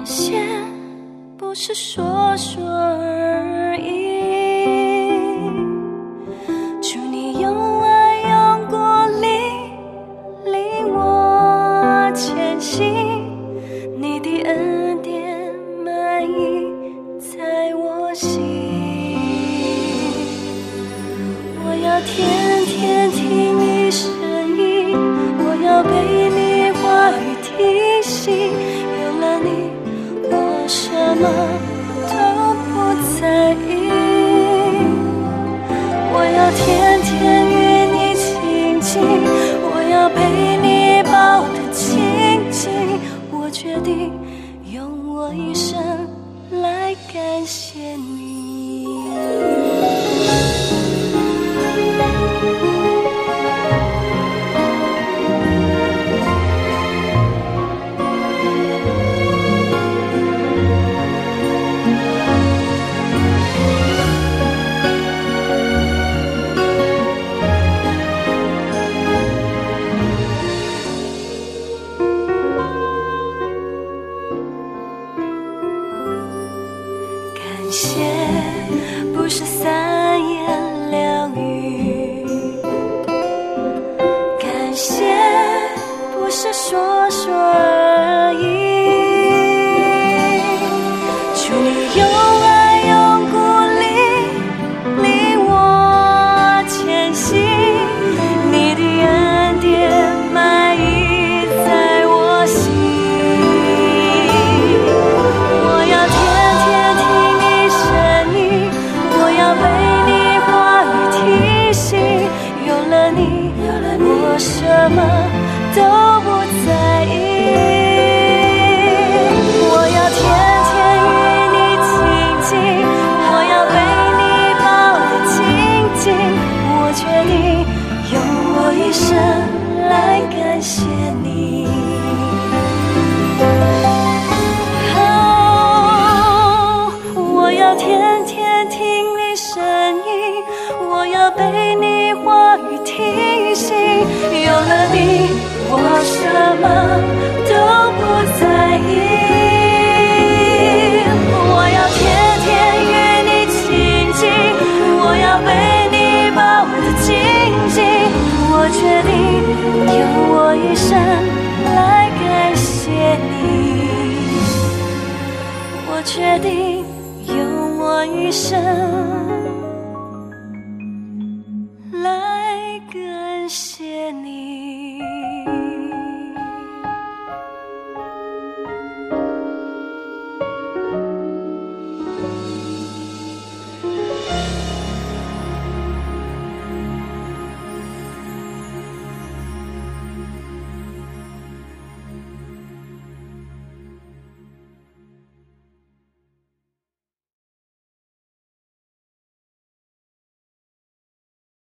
感谢不是说说而已，祝你用爱用过领我前行，你的恩典满溢在我心。我要天天听你声音，我要被你话语提醒，有了你我什么都不在意。我要天天与你亲近，我要被你抱得紧紧，我决定用我一生来感谢你。感谢不是三言两语，感谢不是说说而已，祝你用爱用鼓励领我前行，你的恩典满溢在我心。我要天天听你声音，我要被你话语提醒，有了你我什么都不在意。我要天天与你亲近，我要被你抱得紧紧，我决定用我一生来感谢你。我要天天听你声音，我要被你话语提醒，有了你我什么都不在意。我要天天与你亲近，我要被你抱得紧紧，我决定用我一生来感谢你。我决定用我一生